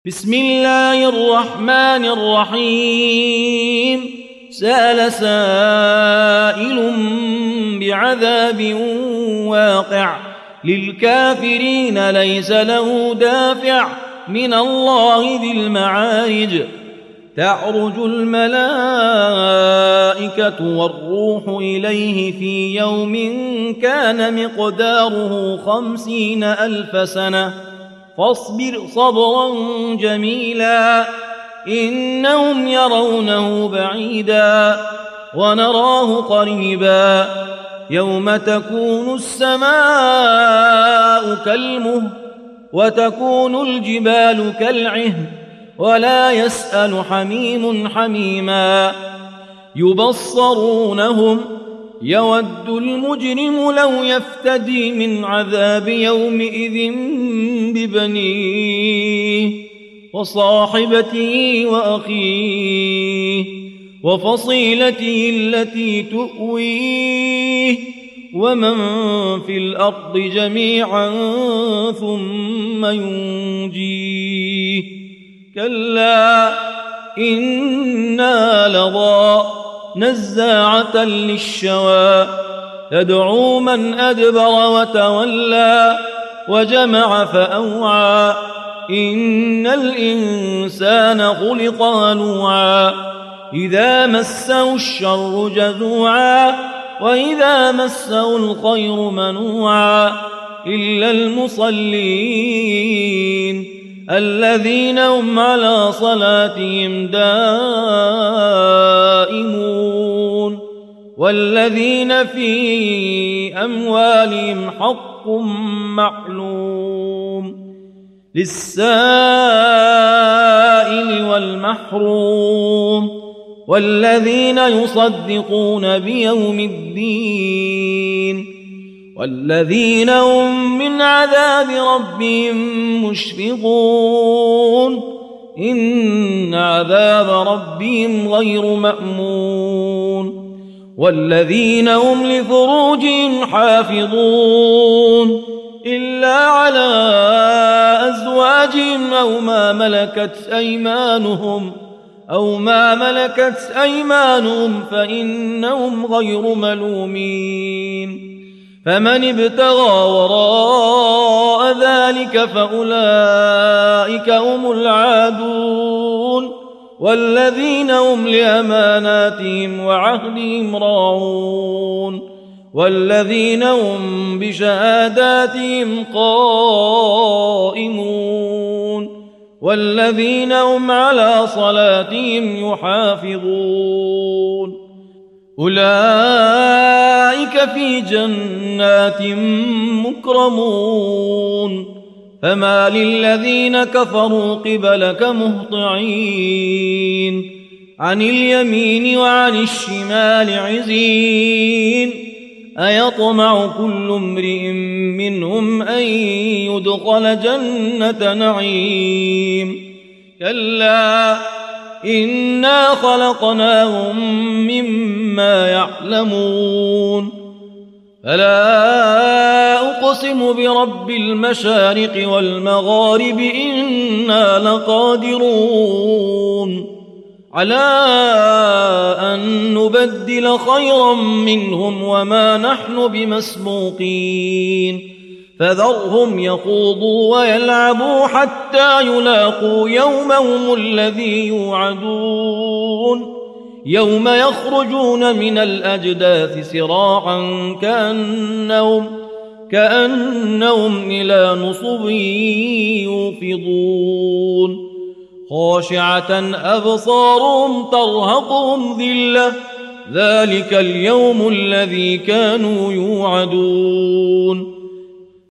بسم الله الرحمن الرحيم سأل سائل بعذاب واقع للكافرين ليس له دافع من الله ذي المعارج تعرج الملائكة والروح إليه في يوم كان مقداره 50,000 سنة فاصبر صبرا جميلا إنهم يرونه بعيدا ونراه قريبا يوم تكون السماء كالمهل وتكون الجبال كالعهن ولا يسأل حميم حميما يبصرونهم يود المجرم لو يفتدي من عذاب يومئذ ببنيه وصاحبته وأخيه وفصيلته التي تؤويه ومن في الأرض جميعا ثم ينجيه كلا إنا لظى نزاعة للشوى تدعو من أدبر وتولى وجمع فأوعى إن الإنسان خلق هلوعا إذا مسه الشر جزوعا وإذا مسه الخير منوعا إلا المصلين الذين هم على صلاتهم دائمون والذين في أموالهم حق معلوم للسائل والمحروم والذين يصدقون بيوم الدين والذين هم من عذاب ربهم مشفقون إن عذاب ربهم غير مأمون والذين هم لفروجهم حافظون إلا على أزواجهم أو ما ملكت أيمانهم فإنهم غير ملومين فمن ابتغى وراء ذلك فأولئك هم العادون والذين هم لأماناتهم وعهدهم راعون والذين هم بشهاداتهم قائمون والذين هم على صلاتهم يحافظون أولئك في جنات مكرمون فما للذين كفروا قبلك مهطعين عن اليمين وعن الشمال عزين أيطمع كل امرئ منهم أن يدخل جنة نعيم كلا إنا خلقناهم مما يعلمون فلا أقسم برب المشارق والمغارب إنا لقادرون على أن نبدل خيرا منهم وما نحن بمسبوقين فذرهم يخوضوا ويلعبوا حتى يلاقوا يومهم الذي يوعدون يوم يخرجون من الأجداث سراعا كأنهم إلى نصب يوفضون خاشعة أبصارهم ترهقهم ذلة ذلك اليوم الذي كانوا يوعدون